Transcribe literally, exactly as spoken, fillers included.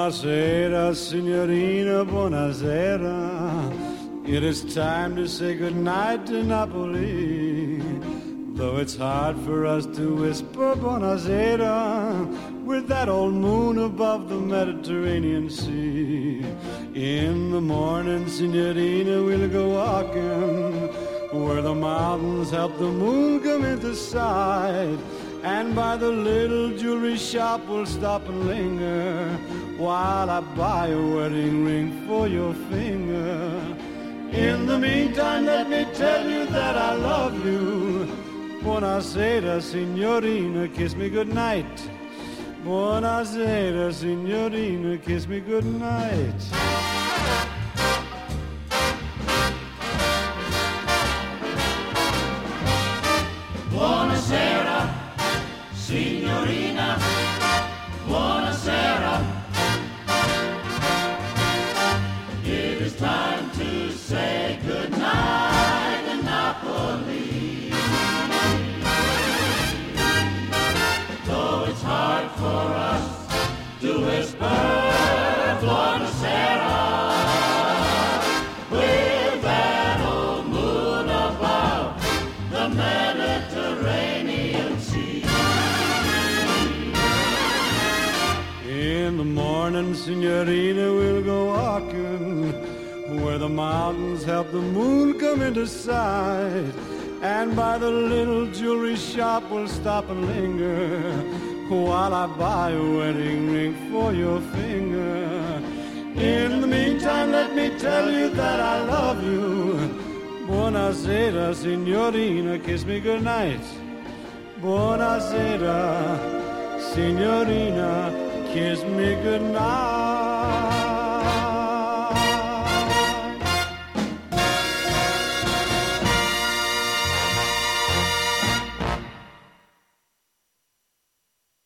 Buonasera, signorina, buonasera. It is time to say goodnight to Napoli. Though it's hard for us to whisper buonasera with that old moon above the Mediterranean Sea. In the morning, signorina, we'll go walking where the mountains help the moon come into sight. And by the little jewelry shop we'll stop and linger while I buy a wedding ring for your finger. In the meantime, let me tell you that I love you. Buonasera, signorina, kiss me goodnight. Buonasera, signorina, kiss me goodnight. Buonasera, signorina, buonasera. It is time to say goodnight in Napoli. Though it's hard for us to whisper buonasera with that old moon above the Mediterranean Sea. In the morning, signorina, we'll go walking where the mountains help the moon come into sight. And by the little jewelry shop we'll stop and linger while I buy a wedding ring for your finger. In the meantime, let me tell you that I love you. Buonasera, signorina, kiss me goodnight. Buonasera, signorina, kiss me goodnight.